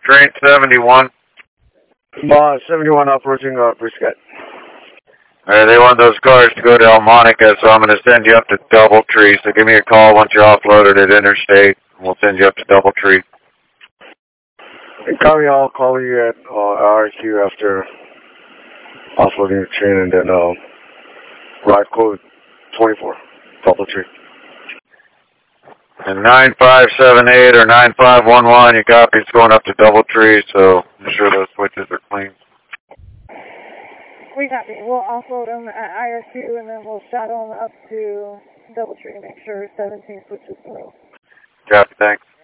Train 71. 71 approaching Prescott. They want those cars to go to Elmonica, so I'm going to send you up to Doubletree. So give me a call once you're offloaded at Interstate. We'll send you up to Doubletree. Copy, I'll call you at RQ after offloading the train, and then ride code 24, Doubletree. And 9578 or 9511, you copy, it's going up to Doubletree, so I'm sure those switches are clean. We copy. We'll offload them at IRQ, and then we'll shuttle them up to Doubletree to make sure 17 switches through. Copy, thanks.